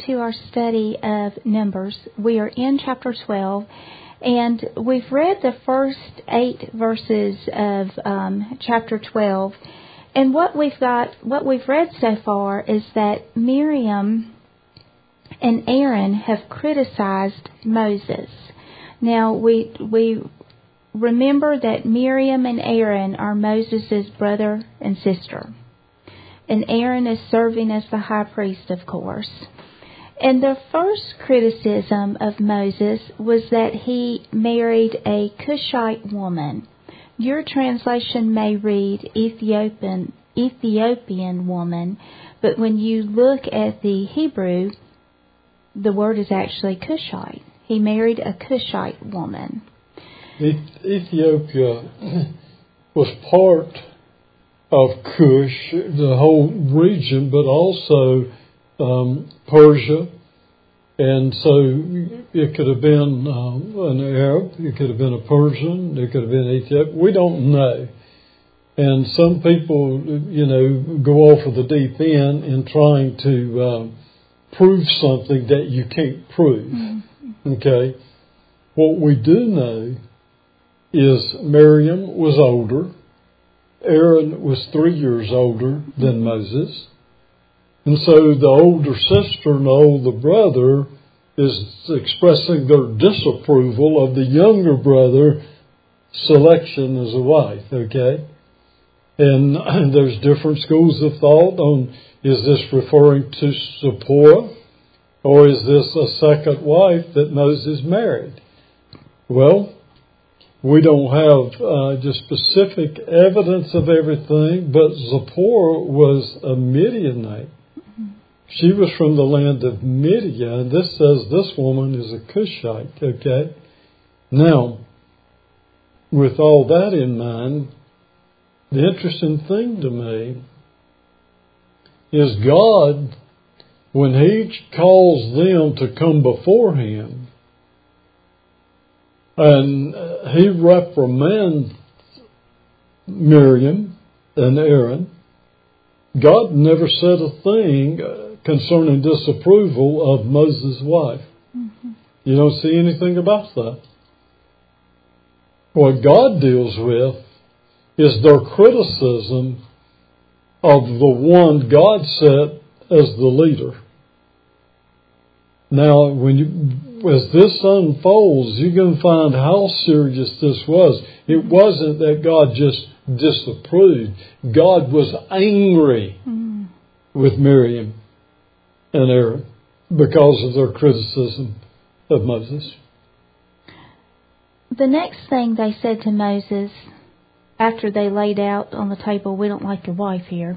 to our study of Numbers. We are in chapter 12, and we've read the first 8 verses of chapter 12. And what we've read so far is that Miriam and Aaron have criticized Moses. Now, we remember that Miriam and Aaron are Moses' brother and sister. And Aaron is serving as the high priest, of course. And the first criticism of Moses was that he married a Cushite woman. Your translation may read Ethiopian woman, but when you look at the Hebrew, the word is actually Cushite. He married a Cushite woman. Ethiopia was part of Cush, the whole region, but also Persia. And so it could have been an Arab, it could have been a Persian, it could have been Ethiopian. We don't know. And some people, go off of the deep end in trying to prove something that you can't prove. Mm-hmm. Okay? What we do know is Miriam was older. Aaron was 3 years older than Moses. And so the older sister and the older brother is expressing their disapproval of the younger brother selection as a wife, okay? And there's different schools of thought on, is this referring to Zipporah, or is this a second wife that Moses married? Well, we don't have just specific evidence of everything, but Zipporah was a Midianite. She was from the land of Midian, and this says this woman is a Cushite, okay? Now, with all that in mind, the interesting thing to me is God, when He calls them to come before Him, and He reprimands Miriam and Aaron, God never said a thing concerning disapproval of Moses' wife. Mm-hmm. You don't see anything about that. What God deals with is their criticism of the one God set as the leader. Now, as this unfolds, you're going to find how serious this was. It wasn't that God just disapproved. God was angry with Miriam and Aaron because of their criticism of Moses. The next thing they said to Moses, after they laid out on the table, we don't like your wife here,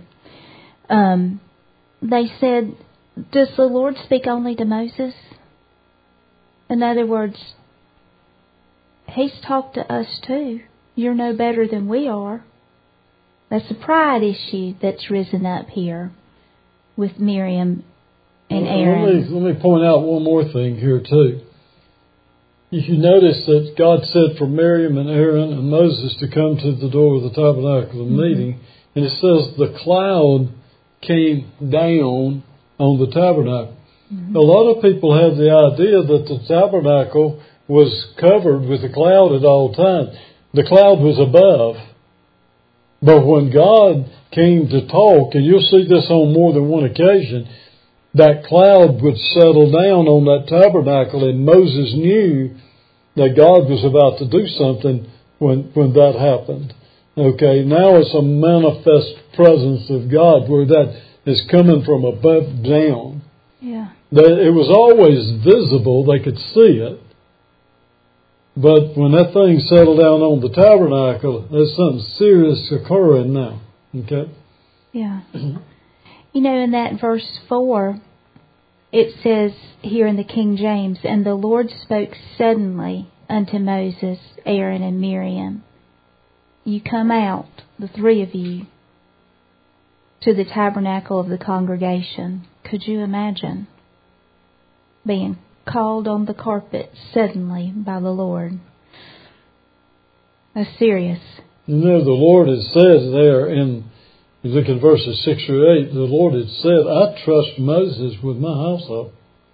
they said, does the Lord speak only to Moses? In other words, He's talked to us too. You're no better than we are. That's a pride issue that's risen up here with Miriam and Aaron. Let me point out one more thing here too. You notice that God said for Miriam and Aaron and Moses to come to the door of the tabernacle of meeting, and it says the cloud came down on the tabernacle. Mm-hmm. A lot of people have the idea that the tabernacle was covered with a cloud at all times. The cloud was above. But when God came to talk, and you'll see this on more than one occasion, that cloud would settle down on that tabernacle, and Moses knew that God was about to do something when that happened. Okay, now it's a manifest presence of God where that is coming from above down. Yeah. It was always visible, they could see it. But when that thing settled down on the tabernacle, there's something serious occurring now. Okay? Yeah. In that verse 4, it says here in the King James, and the Lord spoke suddenly unto Moses, Aaron, and Miriam. You come out, the three of you, to the tabernacle of the congregation. Could you imagine being called on the carpet suddenly by the Lord? That's serious. The Lord had said there in, you look at verses 6 through 8, the Lord had said, I trust Moses with my household.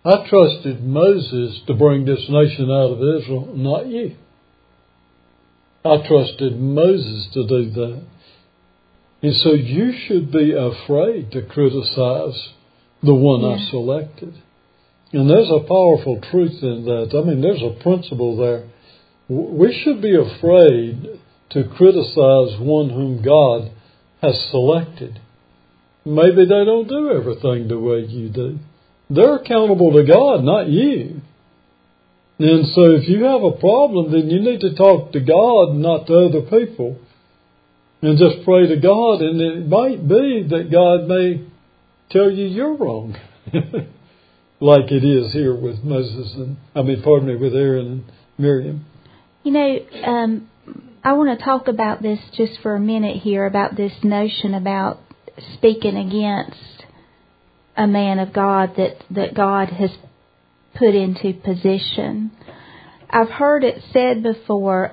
I trusted Moses to bring this nation out of Israel, not you. I trusted Moses to do that. And so you should be afraid to criticize the one I selected. And there's a powerful truth in that. I mean, there's a principle there. We should be afraid to criticize one whom God has selected. Maybe they don't do everything the way you do. They're accountable to God, not you. And so if you have a problem, then you need to talk to God, not to other people. And just pray to God, and it might be that God may tell you you're wrong. Like it is here with with Aaron and Miriam. You know, I want to talk about this just for a minute here, about this notion about speaking against a man of God that God has put into position. I've heard it said before,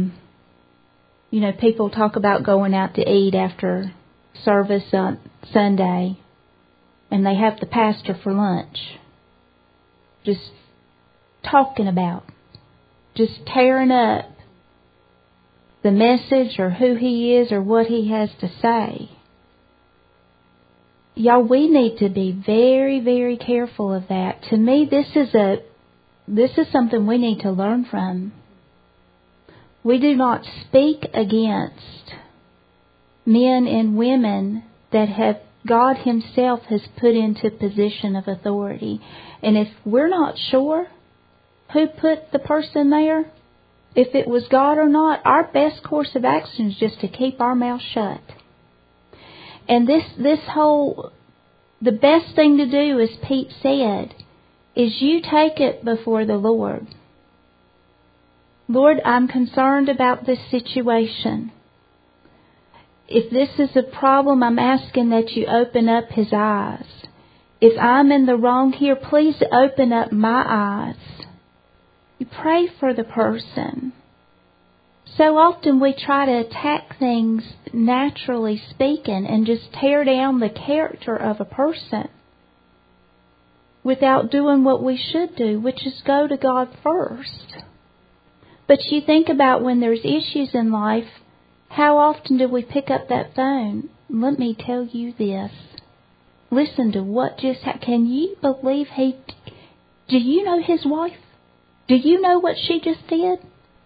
people talk about going out to eat after service on Sunday, and they have the pastor for lunch. Just talking about, just tearing up the message or who he is or what he has to say. Y'all, we need to be very, very careful of that. To me, this is something we need to learn from. We do not speak against men and women that God Himself has put into position of authority. And if we're not sure who put the person there, if it was God or not, our best course of action is just to keep our mouth shut. And the best thing to do, as Pete said, is you take it before the Lord. Lord, I'm concerned about this situation. If this is a problem, I'm asking that you open up his eyes. If I'm in the wrong here, please open up my eyes. You pray for the person. So often we try to attack things, naturally speaking, and just tear down the character of a person without doing what we should do, which is go to God first. But you think about when there's issues in life, how often do we pick up that phone? Let me tell you this. Listen to what just happened. Can you believe do you know his wife? Do you know what she just did?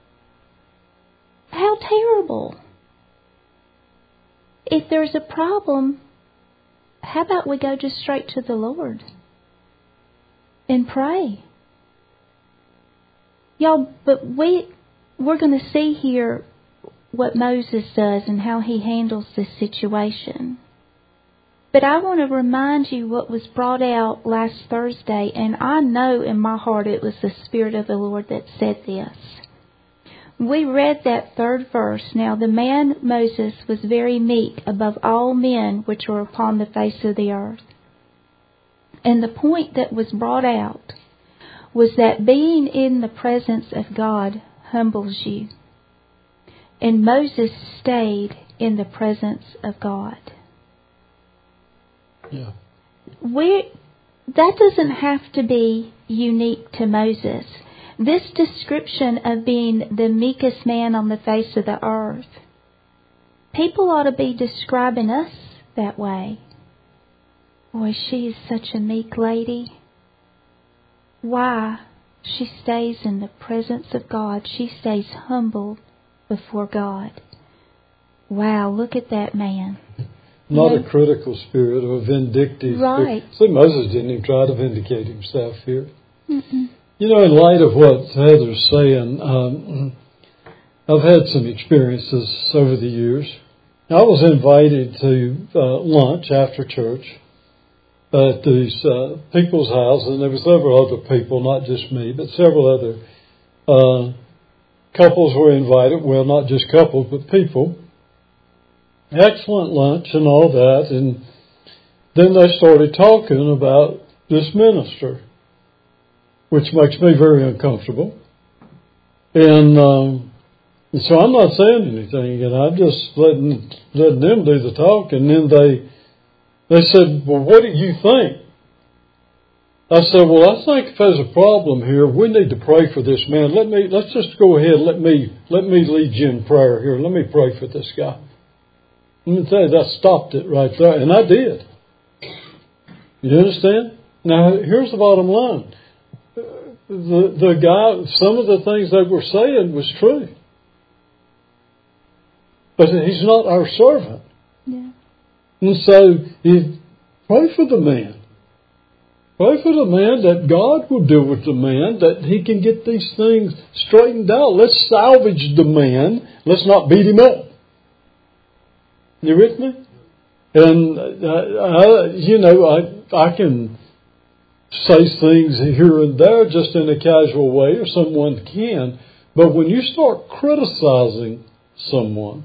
How terrible. If there's a problem, how about we go just straight to the Lord and pray? Y'all, but we're going to see here what Moses does and how he handles this situation. But I want to remind you what was brought out last Thursday, and I know in my heart it was the Spirit of the Lord that said this. We read that third verse. Now the man Moses was very meek above all men which were upon the face of the earth. And the point that was brought out was that being in the presence of God humbles you. And Moses stayed in the presence of God. Yeah. That doesn't have to be unique to Moses. This description of being the meekest man on the face of the earth, people ought to be describing us that way. Boy, she is such a meek lady. Why? She stays in the presence of God. She stays humble before God. Wow, look at that man. Not a critical spirit or a vindictive right. spirit. See, Moses didn't even try to vindicate himself here. Mm-mm. You know, in light of what Heather's saying, I've had some experiences over the years. I was invited to lunch after church at these people's house, and there were several other people, not just me, but several other couples were invited. Well, not just couples, but people. Excellent lunch and all that, and then they started talking about this minister, which makes me very uncomfortable. And so I'm not saying anything, and I'm just letting them do the talk. And then they said, "Well, what do you think?" I said, well, I think if there's a problem here, we need to pray for this man. Let's just go ahead. Let me lead you in prayer here. Let me pray for this guy. Let me tell you, that stopped it right there, and I did. You understand? Now, here's the bottom line. The guy, some of the things they were saying was true. But he's not our servant. Yeah. And so, pray for the man. Pray for the man that God will deal with the man, that he can get these things straightened out. Let's salvage the man. Let's not beat him up. You with me? And, I can say things here and there just in a casual way, or someone can. But when you start criticizing someone,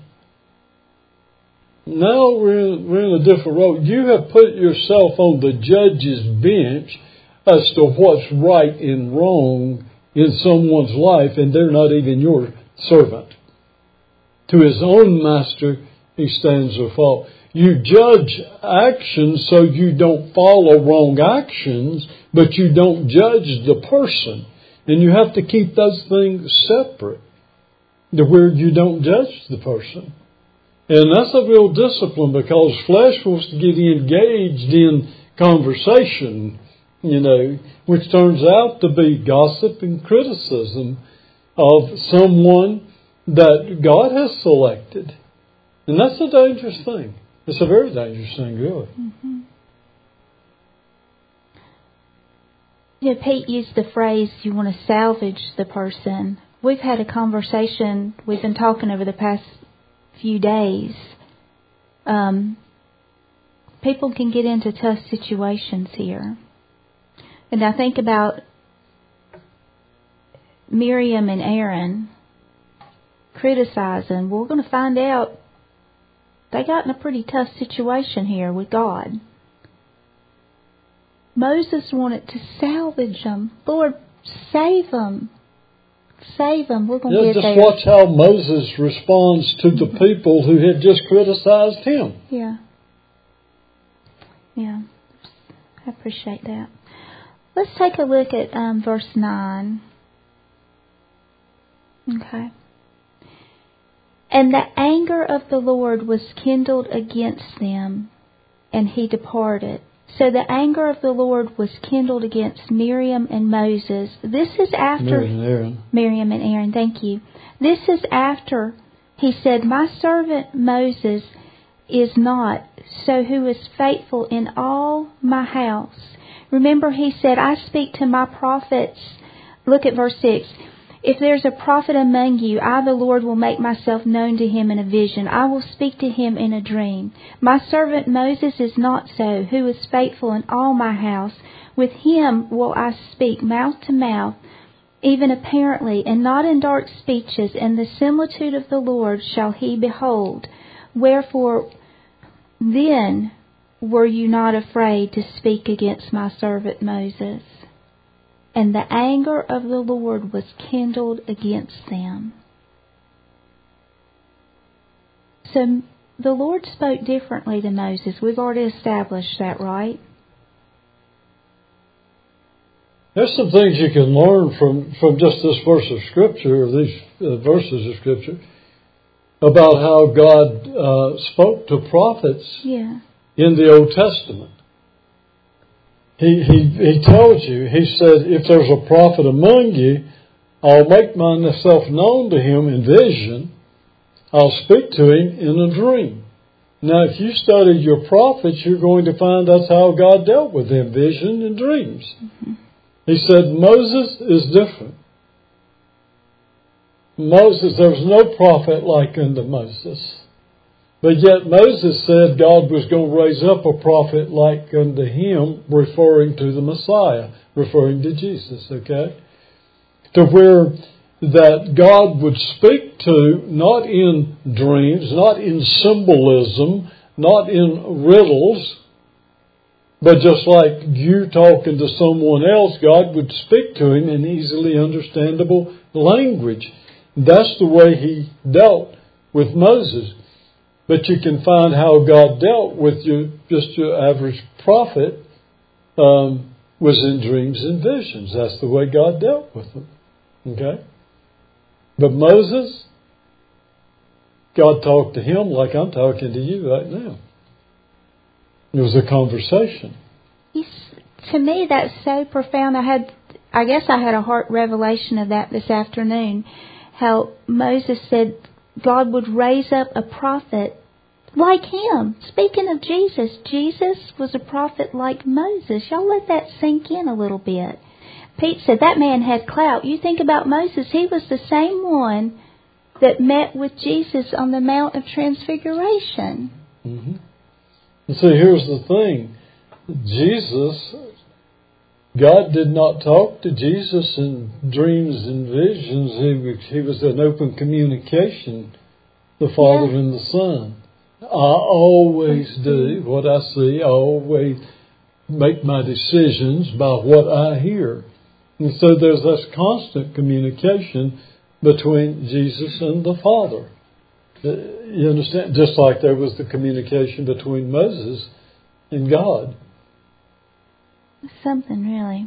now we're in a different road. You have put yourself on the judge's bench as to what's right and wrong in someone's life, and they're not even your servant. To his own master, he stands or falls. You judge actions so you don't follow wrong actions, but you don't judge the person. And you have to keep those things separate, to where you don't judge the person. And that's a real discipline, because flesh wants to get engaged in conversation, which turns out to be gossip and criticism of someone that God has selected. And that's a dangerous thing. It's a very dangerous thing, really. Mm-hmm. Pete used the phrase, you want to salvage the person. We've had a conversation, we've been talking over the past few days. People can get into tough situations here. And I think about Miriam and Aaron criticizing. We're going to find out they got in a pretty tough situation here with God. Moses wanted to salvage them. Lord, save them. Save them. We're going to get there. Just watch how Moses responds to the people who had just criticized him. Yeah. Yeah. I appreciate that. Let's take a look at verse 9. Okay. And the anger of the Lord was kindled against them, and he departed. So the anger of the Lord was kindled against Miriam and Moses. This is after... Miriam and Aaron, thank you. This is after he said, my servant Moses is not, so who is faithful in all my house. Remember, he said, I speak to my prophets. Look at verse 6. If there's a prophet among you, I, the Lord, will make myself known to him in a vision. I will speak to him in a dream. My servant Moses is not so, who is faithful in all my house. With him will I speak mouth to mouth, even apparently, and not in dark speeches, and the similitude of the Lord shall he behold. Wherefore then were you not afraid to speak against my servant Moses? And the anger of the Lord was kindled against them. So the Lord spoke differently to Moses. We've already established that, right? There's some things you can learn from just this verse of Scripture, or these verses of Scripture, about how God spoke to prophets in the Old Testament. He tells you, he said, if there's a prophet among you, I'll make myself known to him in vision. I'll speak to him in a dream. Now, if you study your prophets, you're going to find that's how God dealt with them, vision and dreams. Mm-hmm. He said Moses is different. Moses, there was no prophet like unto Moses. But yet Moses said God was going to raise up a prophet like unto him, referring to the Messiah, referring to Jesus, okay? To where that God would speak to, not in dreams, not in symbolism, not in riddles, but just like you talking to someone else, God would speak to him in easily understandable language. That's the way he dealt with Moses. But you can find how God dealt with just your average prophet was in dreams and visions. That's the way God dealt with them. Okay? But Moses, God talked to him like I'm talking to you right now. It was a conversation. To me, that's so profound. I guess I had a heart revelation of that this afternoon. How Moses said God would raise up a prophet like him. Speaking of Jesus, Jesus was a prophet like Moses. Y'all let that sink in a little bit. Pete said that man had clout. You think about Moses, he was the same one that met with Jesus on the Mount of Transfiguration. Mm-hmm. And see, here's the thing. Jesus, God did not talk to Jesus in dreams and visions. He was an open communication, the Father and the Son. I always do what I see. I always make my decisions by what I hear. And so there's this constant communication between Jesus and the Father. You understand? Just like there was the communication between Moses and God. Something really.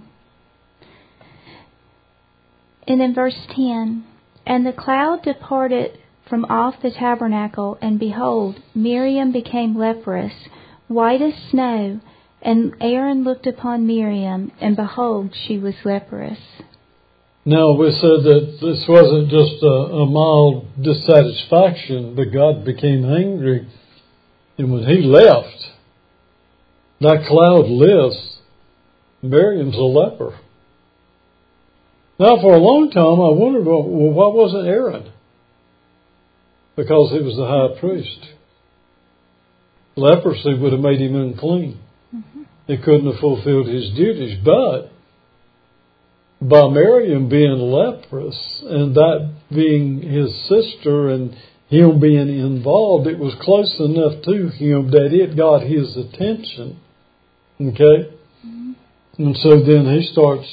And in verse 10, and the cloud departed from off the tabernacle, and behold, Miriam became leprous, white as snow, and Aaron looked upon Miriam, and behold, she was leprous. Now, we said that this wasn't just a mild dissatisfaction, but God became angry. And when he left, that cloud lifts, Miriam's a leper. Now, for a long time, I wondered, well, why wasn't Aaron? Because he was the high priest. Leprosy would have made him unclean. Mm-hmm. He couldn't have fulfilled his duties. But by Miriam being leprous and that being his sister and him being involved, it was close enough to him that it got his attention. Okay? Mm-hmm. And so then he starts,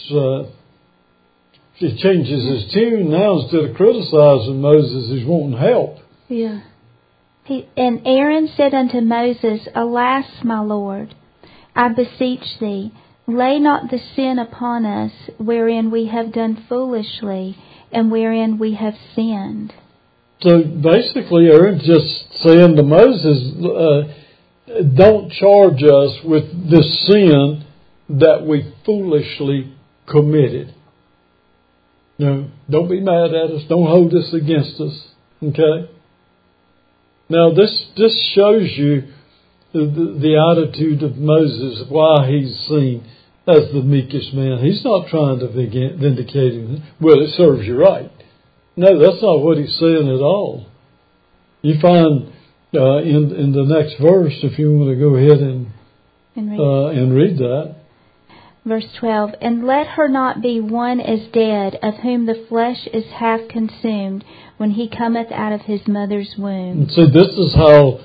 he changes his tune now. Instead of criticizing Moses, he's wanting help. Yeah. And Aaron said unto Moses, Alas, my Lord, I beseech thee, lay not the sin upon us, wherein we have done foolishly, and wherein we have sinned. So basically, Aaron's just saying to Moses, don't charge us with this sin that we foolishly committed. No, don't be mad at us. Don't hold this against us. Okay? Now, this shows you the attitude of Moses, why he's seen as the meekest man. He's not trying to vindicate him. Well, it serves you right. No, that's not what he's saying at all. You find in the next verse, if you want to go ahead and read that. Verse 12, and let her not be one as dead, of whom the flesh is half consumed, when he cometh out of his mother's womb. So this is how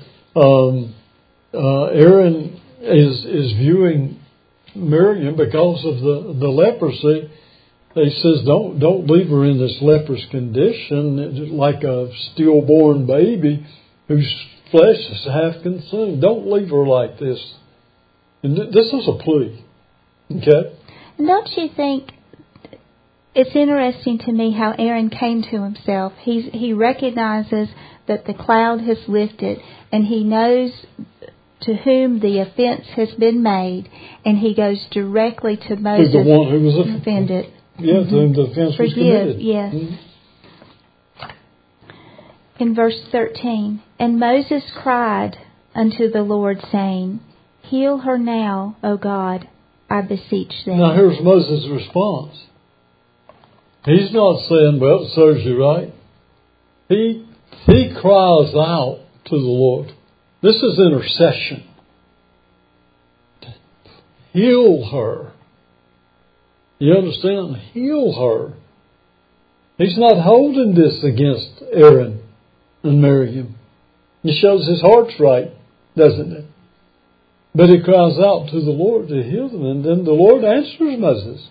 Aaron is viewing Miriam because of the leprosy. He says, don't leave her in this leprous condition, like a stillborn baby whose flesh is half consumed. Don't leave her like this. And this is a plea. Okay. Don't you think it's interesting to me how Aaron came to himself? He recognizes that the cloud has lifted, and he knows to whom the offense has been made, and he goes directly to Moses, to the one who was offended. Yeah, to whom the offense was committed. Yes. Mm-hmm. In verse 13, and Moses cried unto the Lord, saying, Heal her now, O God, I beseech thee. Now here's Moses' response. He's not saying, well, it serves you right. He cries out to the Lord. This is intercession. Heal her. You understand? Heal her. He's not holding this against Aaron and Miriam. It shows his heart's right, doesn't it? But he cries out to the Lord to heal them, and then the Lord answers Moses.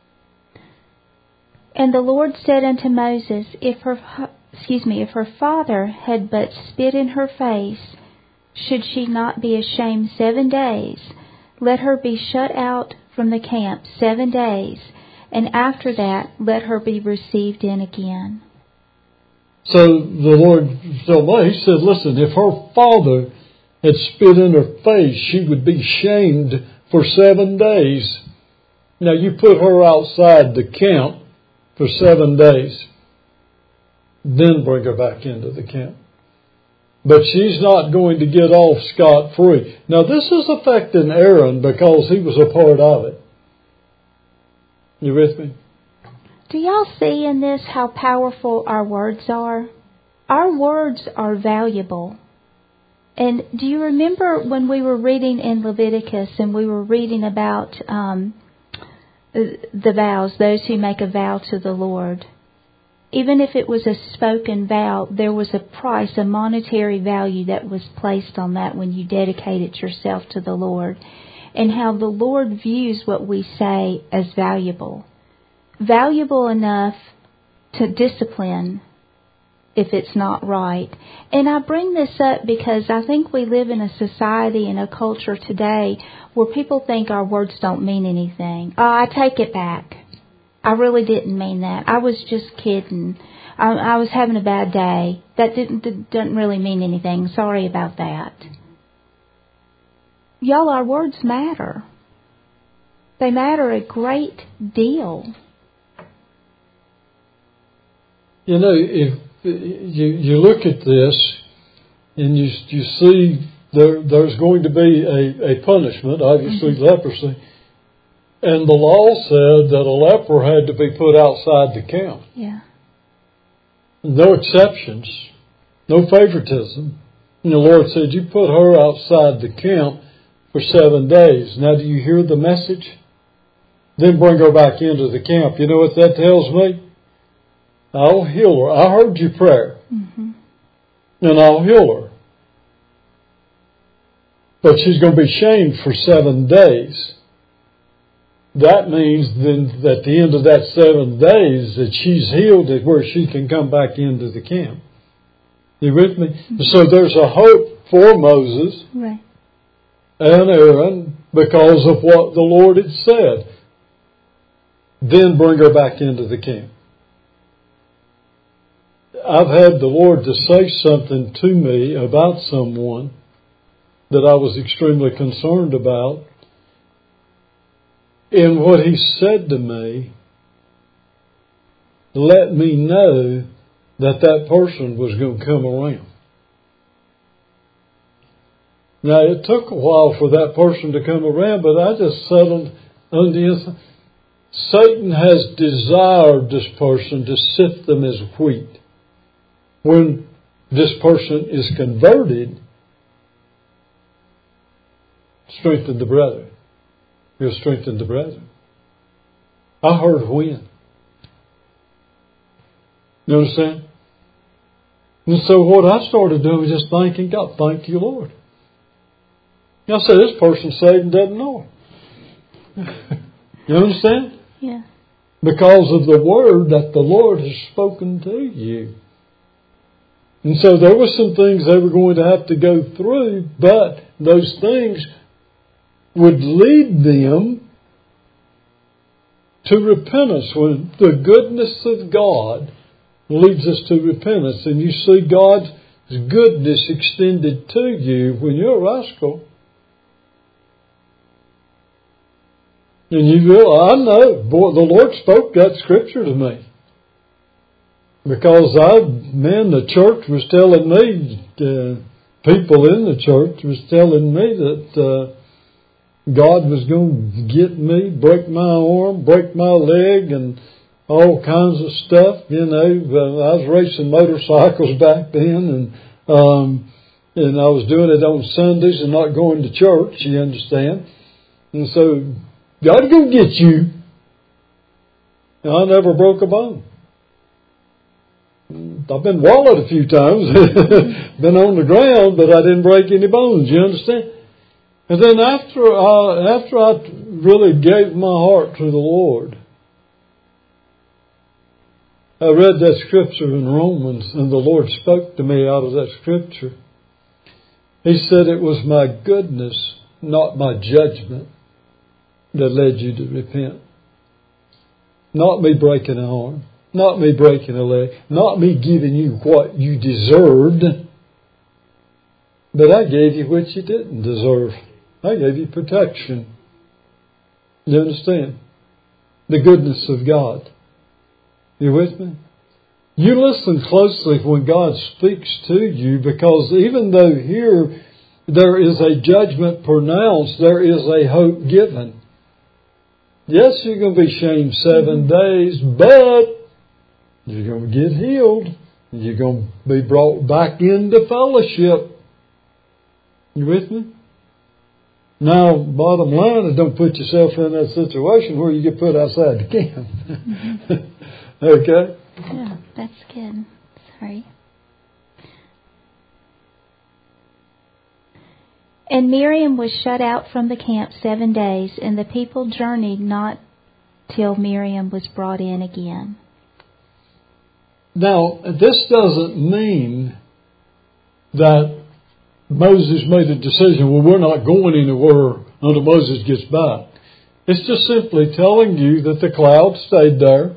And the Lord said unto Moses, if her father had but spit in her face, should she not be ashamed 7 days? Let her be shut out from the camp 7 days, and after that let her be received in again. So the Lord told me, He said, listen, if her father had spit in her face, she would be shamed for 7 days. Now you put her outside the camp for 7 days, then bring her back into the camp. But she's not going to get off scot-free. Now this is affecting Aaron because he was a part of it. You with me? Do y'all see in this how powerful our words are? Our words are valuable. And do you remember when we were reading in Leviticus and we were reading about the vows, those who make a vow to the Lord? Even if it was a spoken vow, there was a price, a monetary value that was placed on that when you dedicated yourself to the Lord. And how the Lord views what we say as valuable. Valuable enough to discipline if it's not right. And I bring this up because I think we live in a society and a culture today where people think our words don't mean anything. Oh, I take it back. I really didn't mean that. I was just kidding. I was having a bad day. That doesn't really mean anything. Sorry about that. Y'all, our words matter. They matter a great deal. You know, if you look at this and you see there's going to be a punishment, obviously leprosy. And the law said that a leper had to be put outside the camp. Yeah. No exceptions, no favoritism. And the Lord said, you put her outside the camp for 7 days. Now do you hear the message? Then bring her back into the camp. You know what that tells me? I'll heal her. I heard your prayer. Mm-hmm. And I'll heal her. But she's going to be shamed for 7 days. That means then at the end of that 7 days that she's healed at where she can come back into the camp. You with me? Mm-hmm. So there's a hope for Moses and Aaron because of what the Lord had said. Then bring her back into the camp. I've had the Lord to say something to me about someone that I was extremely concerned about. And what He said to me let me know that person was going to come around. Now, it took a while for that person to come around, but I just settled on the inside. Satan has desired this person to sift them as wheat. When this person is converted, strengthen the brother. He'll strengthen the brethren. I heard when. You understand? And so what I started doing was just thanking God. Thank you, Lord. I said, this person's saved and doesn't know it. You understand? Yeah. Because of the word that the Lord has spoken to you. And so there were some things they were going to have to go through, but those things would lead them to repentance. When the goodness of God leads us to repentance, and you see God's goodness extended to you when you're a rascal. And you will, I know, boy, the Lord spoke that scripture to me. Because the church was telling me, people in the church was telling me that God was going to get me, break my arm, break my leg, and all kinds of stuff. You know, I was racing motorcycles back then, and I was doing it on Sundays and not going to church, you understand. And so, God's going to get you. And I never broke a bone. I've been wallowed a few times, been on the ground, but I didn't break any bones, you understand? And then after I really gave my heart to the Lord, I read that scripture in Romans, and the Lord spoke to me out of that scripture. He said it was my goodness, not my judgment, that led you to repent. Not me breaking an arm. Not me breaking a leg. Not me giving you what you deserved. But I gave you what you didn't deserve. I gave you protection. You understand? The goodness of God. You with me? You listen closely when God speaks to you, because even though here there is a judgment pronounced, there is a hope given. Yes, you're going to be shamed 7 days, but you're going to get healed. You're going to be brought back into fellowship. You with me? Now, bottom line is, don't put yourself in that situation where you get put outside the camp. Okay? Yeah, that's good. Sorry. And Miriam was shut out from the camp 7 days, and the people journeyed not till Miriam was brought in again. Now, this doesn't mean that Moses made a decision, well, we're not going anywhere until Moses gets back. It's just simply telling you that the cloud stayed there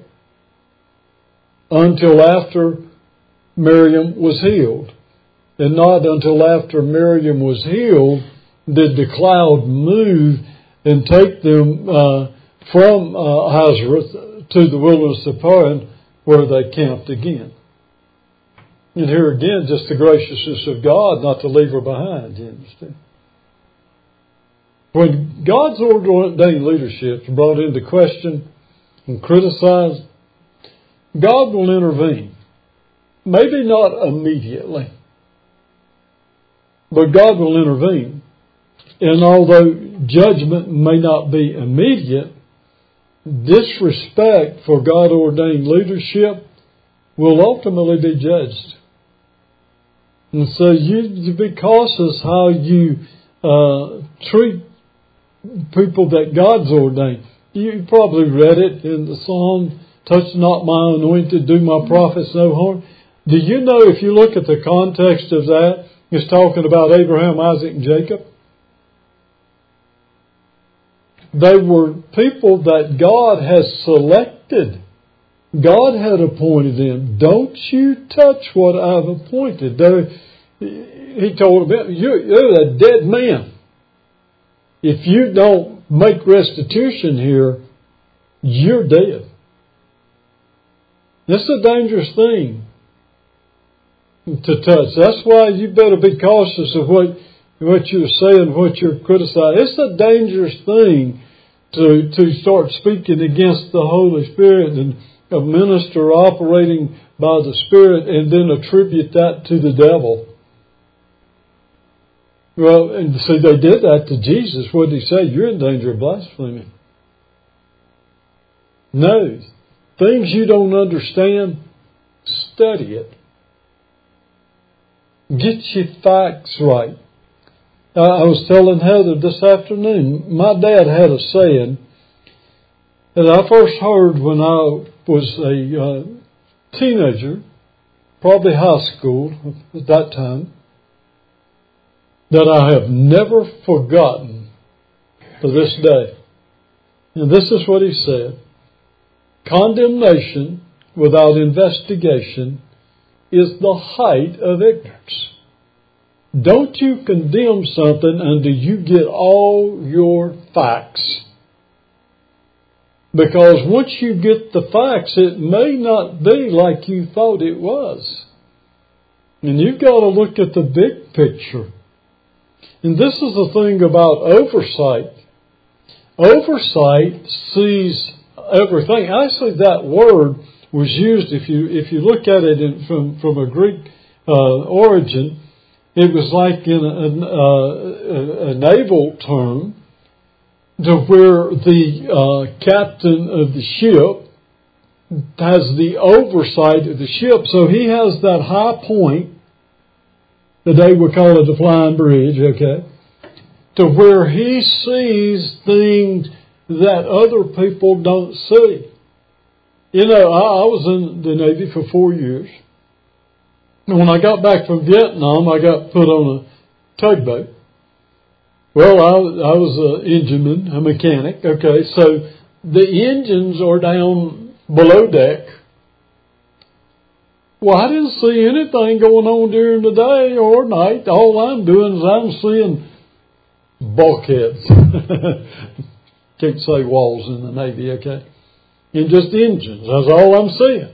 until after Miriam was healed. And not until after Miriam was healed did the cloud move and take them from Hazareth to the wilderness of Paran, where they camped again. And here again, just the graciousness of God not to leave her behind, you understand? When God's ordained leadership is brought into question and criticized, God will intervene. Maybe not immediately, but God will intervene. And although judgment may not be immediate, disrespect for God-ordained leadership will ultimately be judged. And so you be cautious how you treat people that God's ordained. You probably read it in the Psalm, touch not my anointed, do my prophets no harm. Do you know, if you look at the context of that, it's talking about Abraham, Isaac, and Jacob. They were people that God has selected. God had appointed them. Don't you touch what I've appointed. He told them, you're a dead man. If you don't make restitution here, you're dead. This is a dangerous thing to touch. That's why you better be cautious of what you're saying, what you're criticizing. It's a dangerous thing to start speaking against the Holy Spirit and a minister operating by the Spirit and then attribute that to the devil. Well, and see, they did that to Jesus. What did he say? You're in danger of blaspheming. No. Things you don't understand, study it. Get your facts right. I was telling Heather this afternoon, my dad had a saying that I first heard when I was a teenager, probably high school at that time, that I have never forgotten to this day. And this is what he said. Condemnation without investigation is the height of ignorance. Don't you condemn something until you get all your facts. Because once you get the facts, it may not be like you thought it was. And you've got to look at the big picture. And this is the thing about oversight. Oversight sees everything. Actually, that word was used, if you look at it from a Greek origin, it was like in a naval term, to where the captain of the ship has the oversight of the ship. So he has that high point, today we call it the flying bridge, okay, to where he sees things that other people don't see. You know, I was in the Navy for 4 years. And when I got back from Vietnam, I got put on a tugboat. Well, I was an engineman, a mechanic. Okay, so the engines are down below deck. Well, I didn't see anything going on during the day or night. All I'm doing is I'm seeing bulkheads. Can't say walls in the Navy, okay? And just engines. That's all I'm seeing.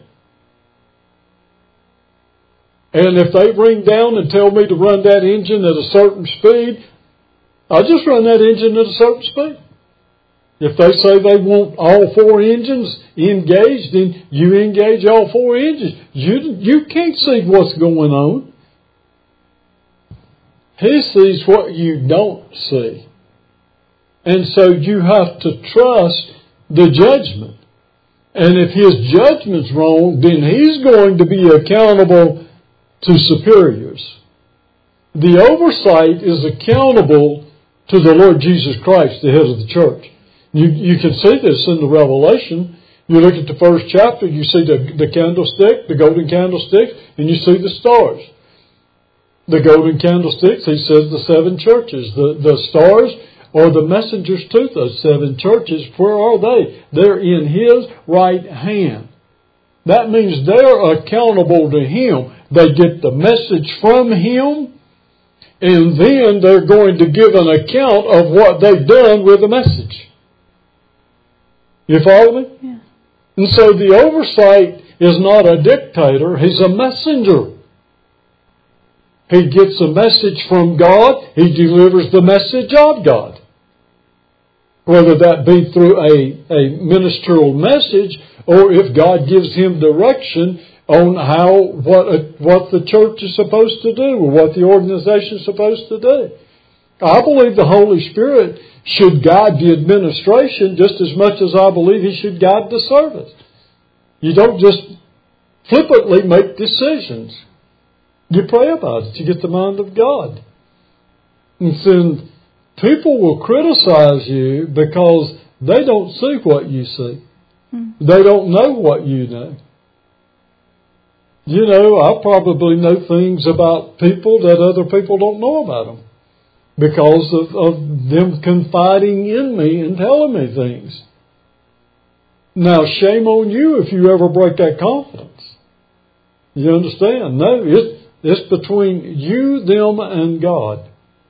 And if they ring down and tell me to run that engine at a certain speed, I'll just run that engine at a certain speed. If they say they want all 4 engines engaged, then you engage all 4 engines. You can't see what's going on. He sees what you don't see. And so you have to trust the judgment. And if his judgment's wrong, then he's going to be accountable to superiors. The oversight is accountable to the Lord Jesus Christ, the head of the church. You can see this in the Revelation. You look at the first chapter, you see the candlestick, the golden candlestick, and you see the stars. The golden candlesticks, he says the 7 churches. The stars are the messengers to those 7 churches. Where are they? They're in his right hand. That means they're accountable to him. They get the message from him, and then they're going to give an account of what they've done with the message. You follow me? Yeah. And so the oversight is not a dictator, he's a messenger. He gets a message from God, he delivers the message of God. Whether that be through a ministerial message, or if God gives him direction on what the church is supposed to do, or what the organization is supposed to do. I believe the Holy Spirit should guide the administration just as much as I believe he should guide the service. You don't just flippantly make decisions. You pray about it. You get the mind of God. And then people will criticize you because they don't see what you see. They don't know what you know. You know, I probably know things about people that other people don't know about them, because of them confiding in me and telling me things. Now, shame on you if you ever break that confidence. You understand? No, it's between you, them, and God.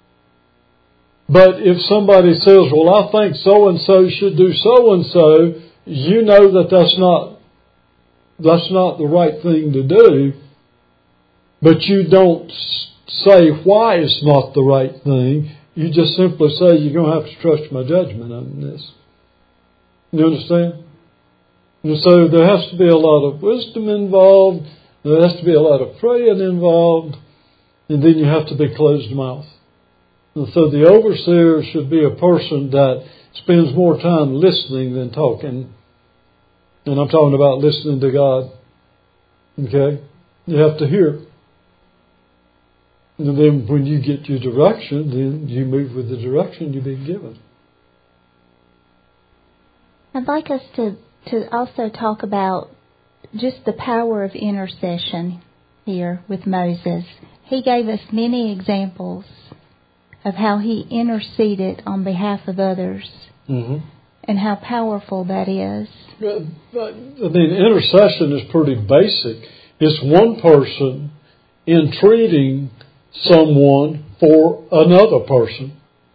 But if somebody says, well, I think so-and-so should do so-and-so, you know that that's not the right thing to do, but you don't say why it's not the right thing. You just simply say, you're going to have to trust my judgment on this. You understand? And so there has to be a lot of wisdom involved. There has to be a lot of praying involved. And then you have to be closed mouth. And so the overseer should be a person that spends more time listening than talking. And I'm talking about listening to God. Okay? You have to hear. And then when you get your direction, then you move with the direction you've been given. I'd like us to also talk about just the power of intercession here with Moses. He gave us many examples of how he interceded on behalf of others, and how powerful that is. I mean, intercession is pretty basic. It's one person entreating someone for another person.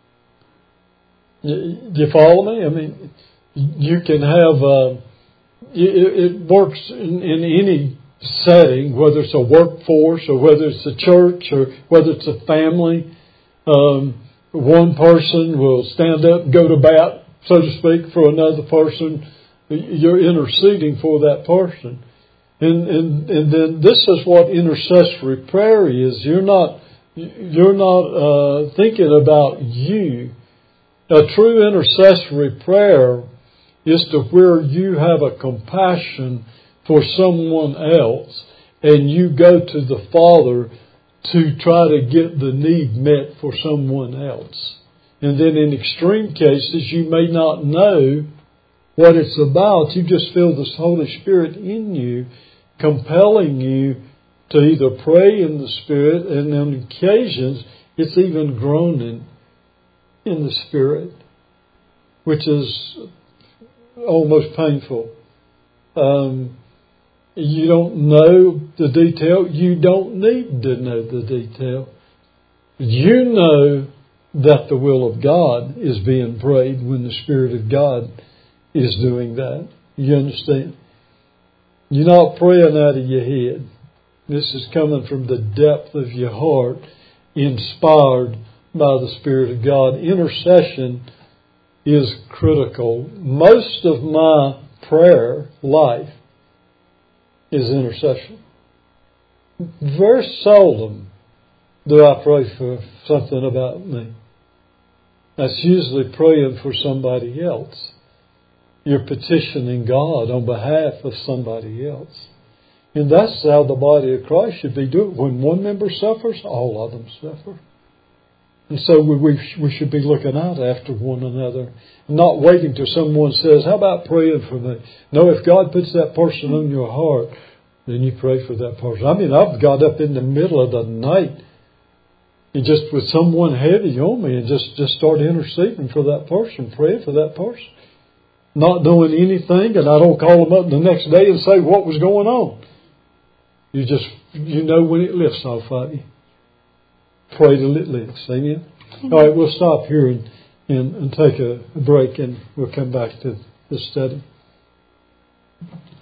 You follow me? I mean, you can have, it works in any setting, whether it's a workforce or whether it's a church or whether it's a family. One person will stand up and go to bat, so to speak, for another person. You're interceding for that person. And then this is what intercessory prayer is. You're not thinking about you. A true intercessory prayer is to where you have a compassion for someone else and you go to the Father to try to get the need met for someone else. And then in extreme cases, you may not know what it's about. You just feel this Holy Spirit in you, compelling you to either pray in the Spirit, and on occasions, it's even groaning. in the Spirit, which is almost painful. You don't know the detail. You don't need to know the detail. You know that the will of God is being prayed when the Spirit of God is doing that. You understand? You're not praying out of your head. This is coming from the depth of your heart, inspired by the Spirit of God. Intercession is critical. Most of my prayer life is intercession. Very seldom do I pray for something about me. That's usually praying for somebody else. You're petitioning God on behalf of somebody else. And that's how the body of Christ should be doing. When one member suffers, all of them suffer. And so we should be looking out after one another, not waiting till someone says, how about praying for me? No, if God puts that person on your heart, then you pray for that person. I mean, I've got up in the middle of the night and just with someone heavy on me and just start interceding for that person, praying for that person. Not doing anything, and I don't call them up the next day and say what was going on. You know when it lifts off of you. Pray till it lifts. Amen? All right, we'll stop here and take a break, and we'll come back to the study.